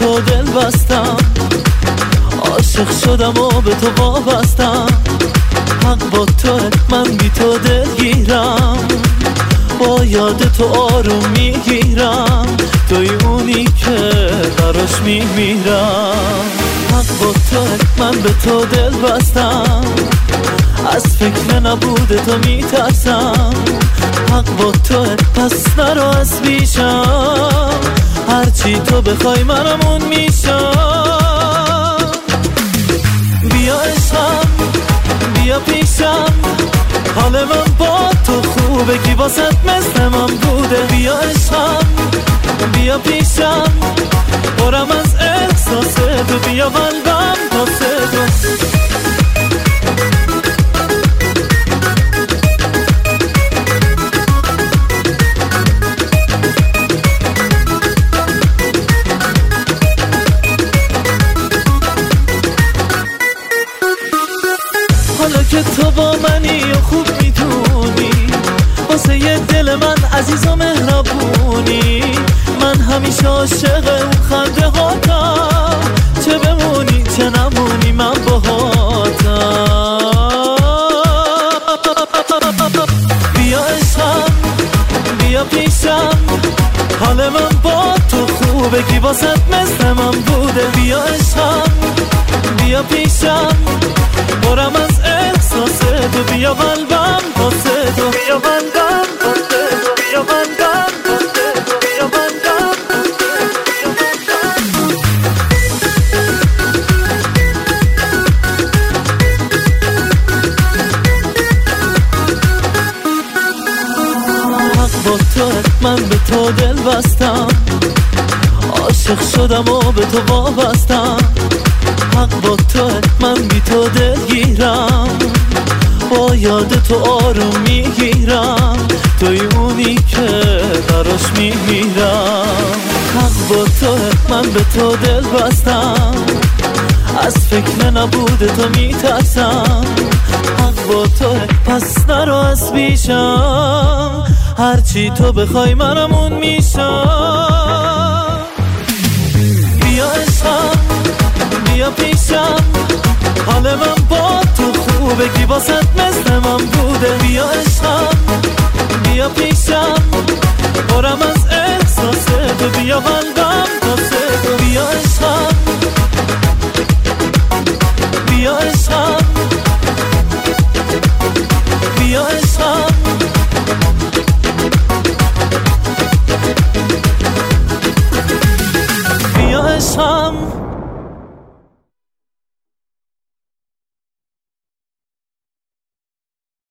تو دل بستم، عاشق شدم و به تو وابستم. حق با تو، من بی تو دلگیرم، با یاد تو آروم میگیرم، توی اونی که براش میمیرم. حق با تو، من به تو دل بستم، از فکر نبوده تو میترسم. حق با تو، پس نرو از پیشم، هرچی تو بخوای منم اون میشم. بیا عشقم، بیا پیشم، حال من با تو خوبه، کی واسط مثل من بوده. بیا عشقم، بیا پیشم، برم از احساس تو، بیا قلبم واسه تو. حالا که تو با منی و خوب میدونی، واسه یه دل من عزیز و مهربونی، من همیشه عاشق اون خنده هاتم، چه بمونی چه نمونی من باهاتم. بیا عشقم، بیا پیشم، حال من با تو خوبه، کی واسط مثل من بوده. بیا عشقم، بیا پیشم، برم از احساس تو، بیا قلبم واسه تو، بیا قلبم واسه تو، بیا قلبم واسه تو، بیا قلبم حق با تو، من به تو دل بستم، عاشق شدم و به تو وابستم. حق با تو، من بی تو دلگیرم، با یاد تو آروم میگیرم، توی اونی که براش میمیرم. حق با تو، من به تو دل بستم، از فکر نبوده تو میترسم. حق با تو، پس نرو از پیشم، هرچی تو بخوای منم اون میشم. بیا عشقم، بیا پیشم، حال من با تو خوبه، کی واسط مثل من بوده. بیا عشقم، بیا پیشم، برم از احساس تو، بیا قلبم واسه تو. بیا عشقم، بیا عشقم، بیا عشقم، بیا عشقم.